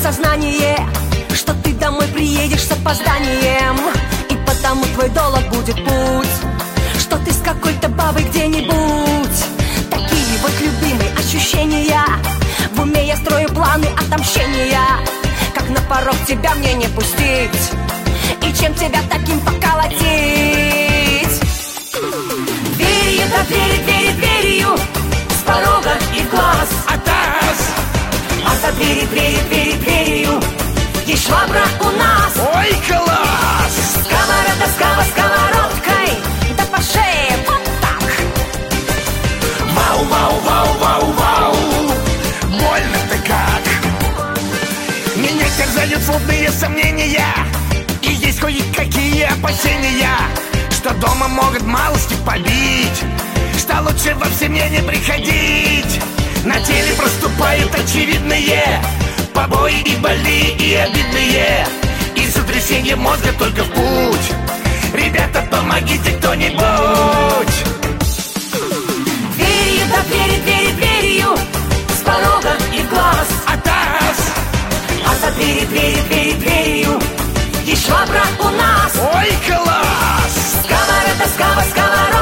сознание, что ты домой приедешь с опозданием, и потому твой долг будет путь, что ты с какой-то бабой где-нибудь. Такие вот любимые ощущения, в уме я строю планы отомщения. Как на порог тебя мне не пустить, и чем тебя таким поколотить? Дверью до двери, двери, дверью, с порога и в глаз, а за двери, двери, двери, дверью есть швабра у нас. Ой, класс! Сковорода, сковородкой, да по шее, вот так. Вау, вау, вау, вау, вау, больно-то как. Меня терзают смутные сомнения, и есть кое-какие опасения, что дома могут малости побить, что лучше вовсе мне не приходить. На теле проступают очевидные побои и боли, и обидные, и сотрясение мозга только в путь. Ребята, помогите кто-нибудь. Дверью до двери, двери, дверью, с порога и в глаз, а за двери, двери, двери, дверью есть швабра у нас. Ой, класс! Сковорода, сковородкой,